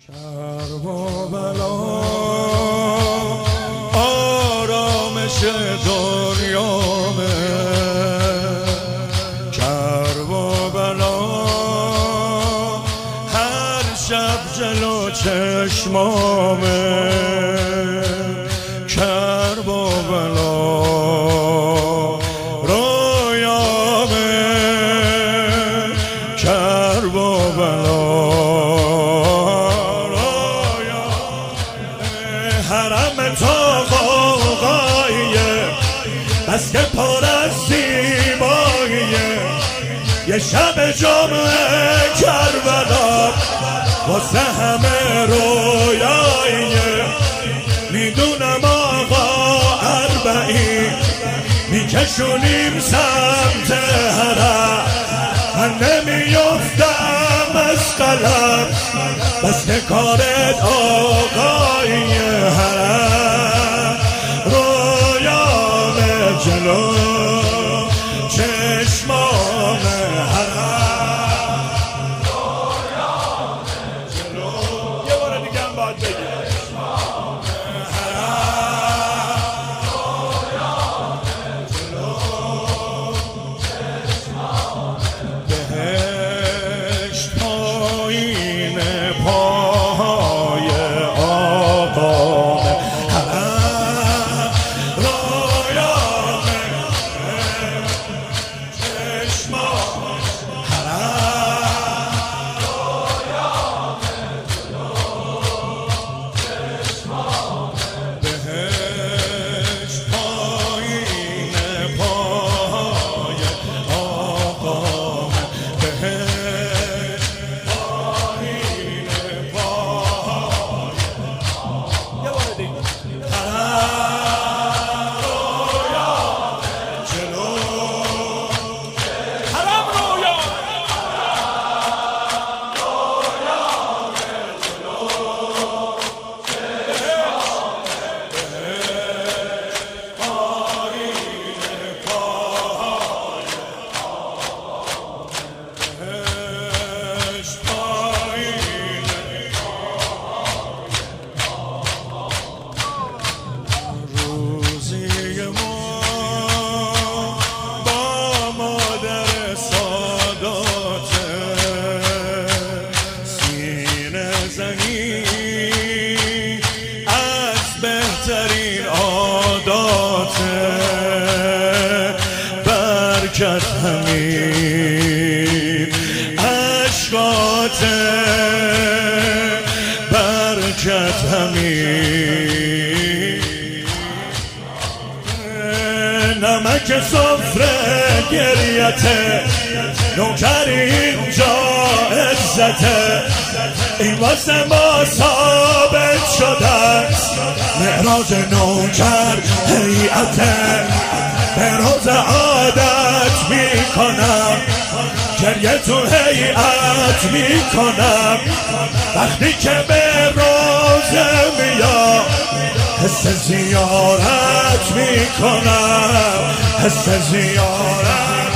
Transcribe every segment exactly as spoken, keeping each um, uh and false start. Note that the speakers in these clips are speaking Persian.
کربلا آرامش دنیامه، کربلا هر شب جلو چشمامه، کربلا رویامه، کربلا حرم تا قوقاییه، بس که پر از زیباییه. یه شب جمعه کربلا واسه همه رویاییه. میدونم آقا اربعین میکشونیم سمت حرم، من نمیافتم از قلم، بس که کارت آقای حرم. رویام جلو چشمام حرم، رویام جلو یه بار دیگه هم باید بگی چشمام حرم، رویام جلو چشمام بهشت پایین پای آقام حرم، رویام چشمام حرم، رویام جلو چشمام بهشت پایین پای آقام، بهشت پایین پای یه بار دیگه حرم، رویام جلو حرم، رویام بهشت پایین روزی ما با مادر ساداته، سینه زنی از بهترین عاداته، برکت همین عشقاته، برکت همین نمک سفره گریته، نوکر اینجا عزته، این واسه ما ثابت شده است، معراج نوکر هیئته. به روز عادت میکنم، گریه تو هیئت میکنم، وقتی که به روزه میام حس زیارت میکنم، حس زیارت.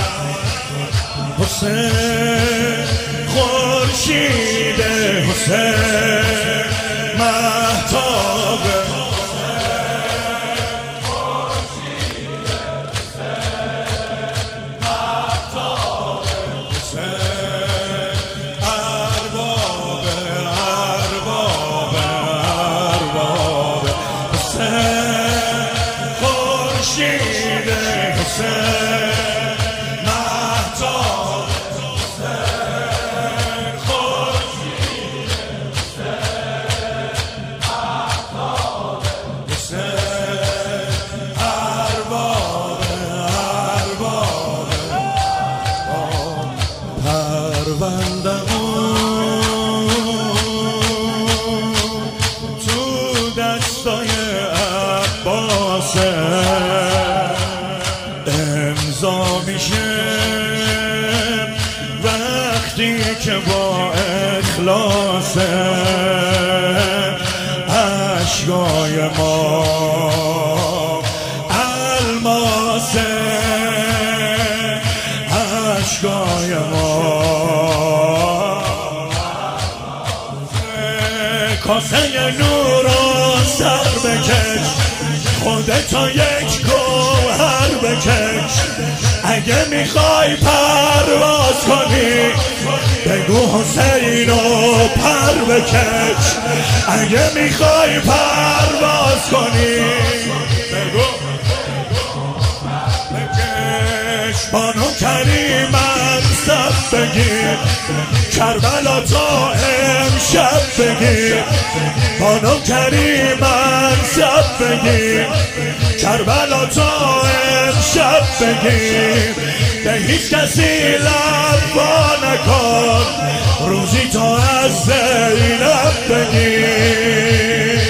حسین خورشید حسین مهتاب ارباب ارباب ارباب حسین خورشید حسین مهتاب حسین خورشید حسین مهتاب حسین ارباب ارباب پروندمون تو دستای عباسه، امضا میشه وقتی که با اخلاصه، اشکای ما الماسه، اشکای ما کاسه نورا سر بکش، خودتو یک گوهر بکش. اگه میخوای پرواز کنی بگو حسینو پر بکش. اگه میخوای پرواز کنی بگو بکش. بانو کریمم سب بگیر، کربلا تا امشب بگیر. بانو کریمم سب بگیر، کربلا تا امشب بگیر. به هیچ کسی لب وا نکن، روزی تا از زینب بگیر.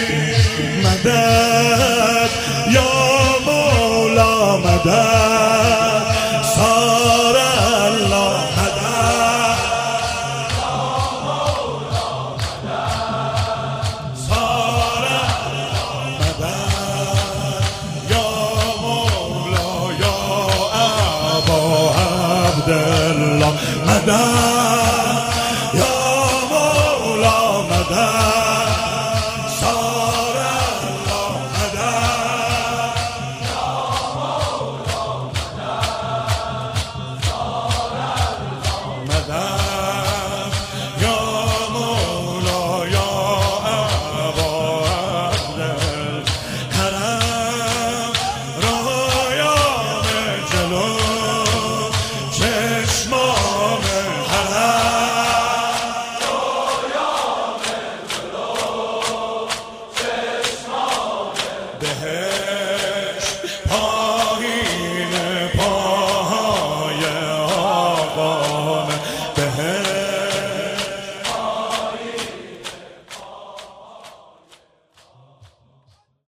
مدد یا مولا مدد، سار الله مدد، سار الله مدد. یا مولا یا ابا عبدالله مدد، یا مولا مدد.